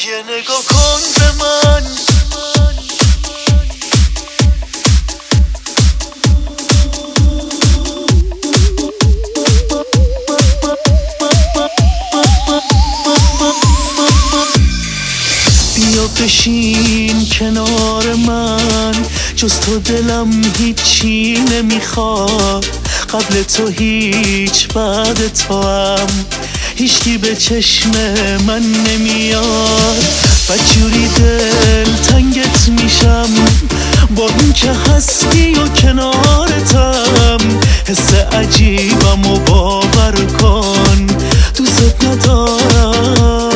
یه نگاه کن به من، بیا بشین کنار من، جز تو دلم هیچی نمیخواد، قبل تو هیچ بعد تو هم هیچکی به چشم من نمیاد. بدجوری دل تنگت میشم با این که هستی و کنارتم، حس عجیبم و باور کن دوست ندارم.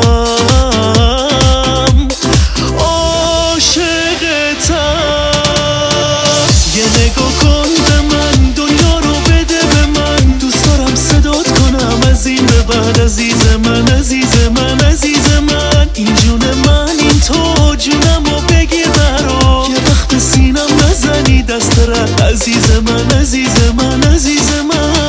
یه نگاه کن به من، دنیا رو بده به من، دوست دارم صدات کنم از این به بعد. عزیز من، عزیز من، عزیز من، این جون من، این تو جونم و بگیر برا، یه وقت به سینم نزنی دست را. عزیز من، عزیز من، عزیز من.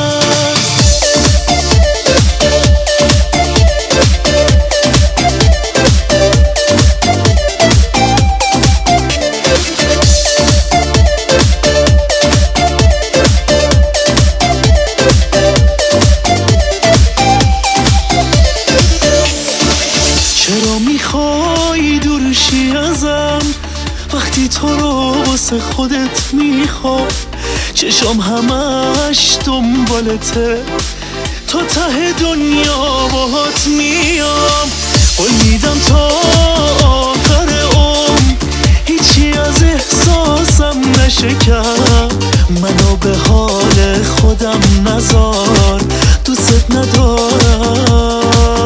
چرا میخوای دورشی ازم وقتی تو رو واسه خودت میخوام؟ چشم همش دنبالته، تا ته دنیا باهات میام. قول میدم تا آخر عمر هیچی از احساسم نشکن، منو به حال خودم نذار، دوست ندارم.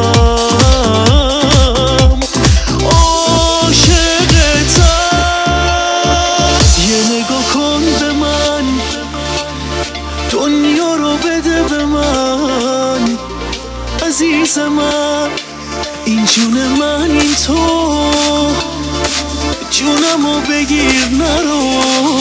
دنیا رو بده به من، عزیز من، این جون من، این تو جونمو بگیر نرو.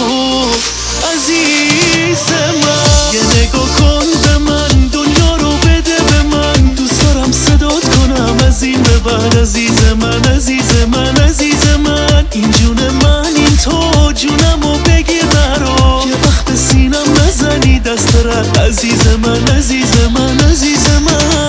عزیز من، یه نگاه کن به من، دنیا رو بده به من، دوست دارم صدات کنم از این به بعد. عزیز من، عزیز من، عزیز من، این جون من، این تو جونمو بگیر نرو، یه وقت به سینم نزنی دست را. عزیز من، عزیز من، عزیز من.